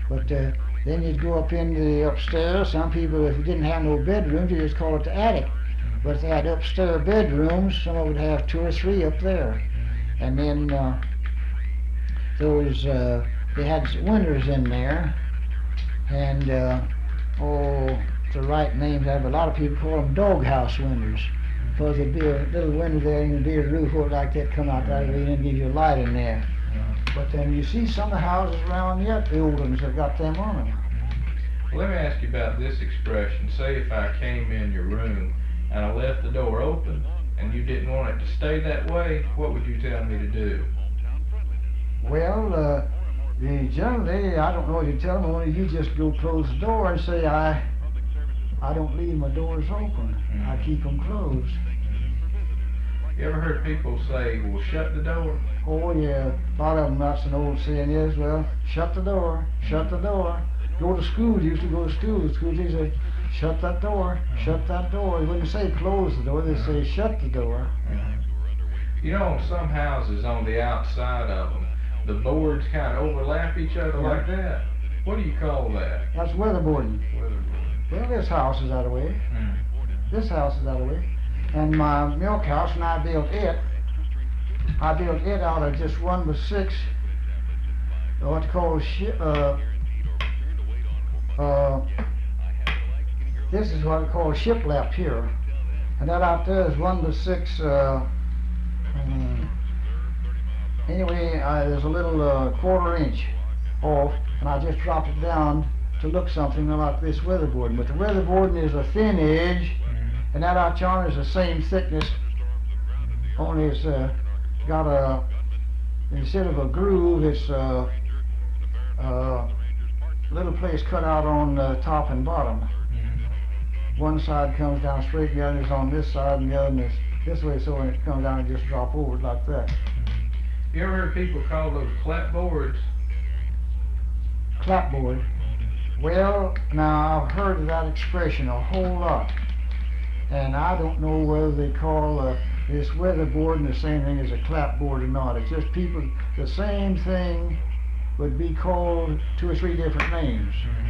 But then you'd go up into the upstairs. Some people, if you didn't have no bedrooms, you just call it the attic. But if they had upstairs bedrooms, some of them would have two or three up there. And then those they had windows in there, and oh, the right name for that, but a lot of people call them doghouse windows, because there'd be a little window there and there'd be a roof over like that come out that way and give you a light in there. But then you see some of the houses around yet, the old ones have got them on them. Well, let me ask you about this expression. Say if I came in your room and I left the door open and you didn't want it to stay that way, what would you tell me to do? Well, generally, I don't know what you tell them, only you just go close the door and say, I don't leave my doors open. I keep them closed. You ever heard people say, well, shut the door? Oh, yeah. A lot of them, that's an old saying is, well, shut the door, shut the door. Go to school, used to go to school. They said, shut that door, shut that door. They wouldn't say close the door, they'd say shut the door. You know, in some houses on the outside of them, the boards kind of overlap each other like that. What do you call that? That's weatherboarding. Well, this house is that way. This house is that way. And my milk house, when I built it out of just 1x6, what's called this is what I call shiplap here. And that out there is 1x6, anyway, there's a little 1/4 inch off, and I just dropped it down to look something like this weatherboarding. But the weatherboarding is a thin edge, and that out yonder is the same thickness, only it's got a, instead of a groove, it's a little place cut out on the top and bottom. One side comes down straight, the other is on this side, and the other is this way, so when it comes down it just drop over like that. You ever heard people call those clapboards? Clapboard. Well, now I've heard of that expression a whole lot, and I don't know whether they call this weatherboarding the same thing as a clapboard or not. It's just people, the same thing would be called 2 or 3 different names.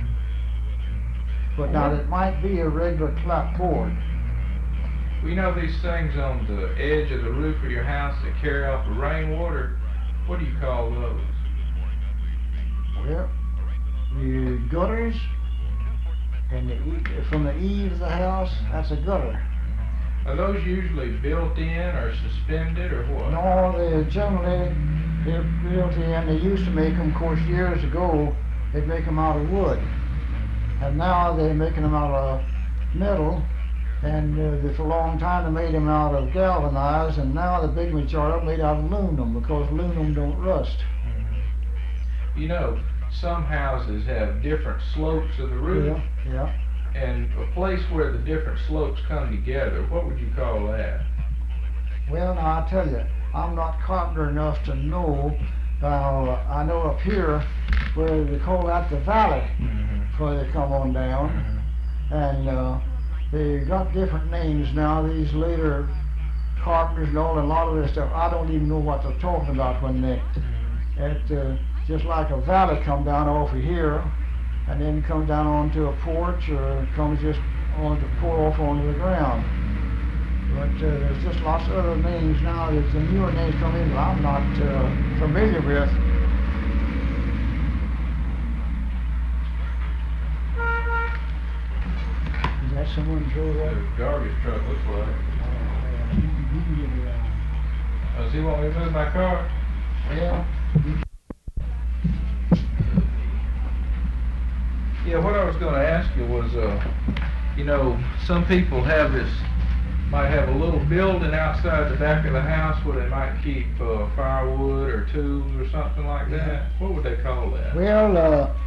But now it might be a regular clapboard. Well, you know these things on the edge of the roof of your house that carry off the rainwater? What do you call those? Well, the gutters, and from the eave of the house, that's a gutter. Are those usually built in or suspended or what? No, they're built in. They used to make them, of course, years ago, they'd make them out of wood. And now they're making them out of metal, and for a long time they made them out of galvanized, and now the big majority are made out of aluminum, because aluminum don't rust. You know, some houses have different slopes of the roof. Yeah. And a place where the different slopes come together, what would you call that? Well, now I tell you, I'm not carpenter enough to know. I know up here where they call that the valley, where they come on down, and they got different names now. These later carpenters and all, and a lot of this stuff, I don't even know what they're talking about when they, just like a valley come down off of here, and then comes down onto a porch, or comes just on to pour off onto the ground. But there's just lots of other names now. There's the newer names come in that I'm not familiar with. Is that someone drove that? The garbage truck looks like. You can get around. Does he want me to move my car? Yeah. Yeah, what I was going to ask you was, you know, some people might have a little building outside the back of the house where they might keep firewood or tools or something like that. What would they call that? Well,